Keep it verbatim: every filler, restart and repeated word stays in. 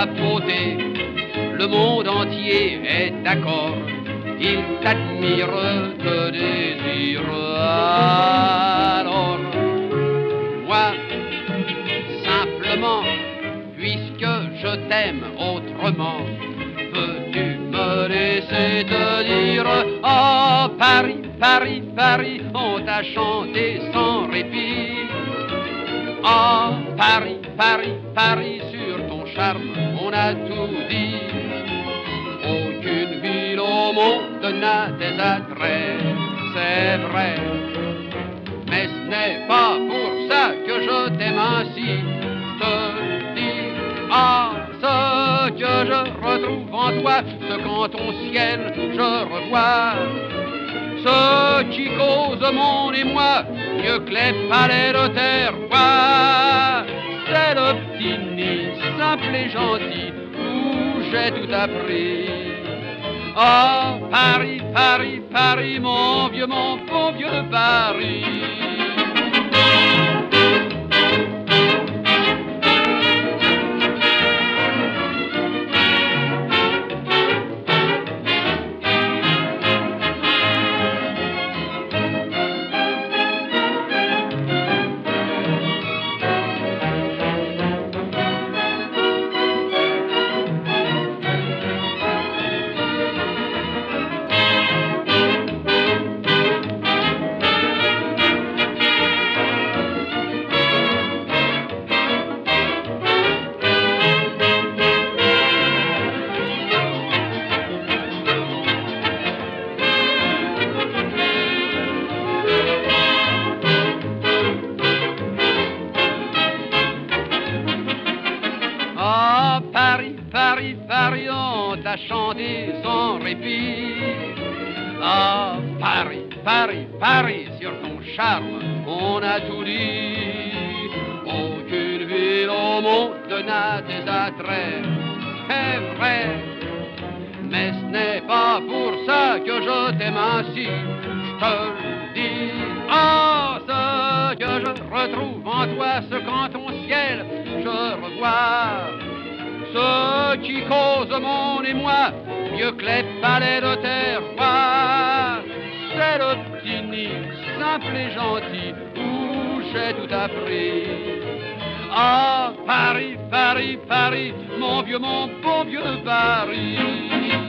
ta beauté, le monde entier est d'accord. Il t'admire, te désire. Alors, moi, simplement, puisque je t'aime autrement, peux-tu me laisser te dire, oh Paris, Paris, Paris, on t'a chanté sans répit. Oh Paris, Paris, Paris, sur ton charme, on a tout dit. Aucune ville au monde n'a des attraits, c'est vrai. Mais ce n'est pas pour ça que je t'aime ainsi. Je te dis, ah, ce que je retrouve en toi, ce qu'en ton ciel je revois, ce qui cause mon émoi, mieux que les palais de terre. C'est le petit nid, simple et gentil, où j'ai tout appris. Oh, Paris, Paris, Paris, mon vieux, mon beau vieux Paris. Ah, Paris, Paris, Paris, on t'a chanté sans répit. Ah, Paris, Paris, Paris, sur ton charme, on a tout dit. Aucune ville au monde n'a des attraits, c'est vrai. Mais ce n'est pas pour ça que je t'aime ainsi, je te le dis. Ah, ce que je retrouve en toi, ce qu'en ton ciel je revois, ce qui cause mon émoi, mieux que les palais de terre. C'est le petit nid, simple et gentil, où j'ai tout appris. Ah, Paris, Paris, Paris, mon vieux, mon beau vieux Paris.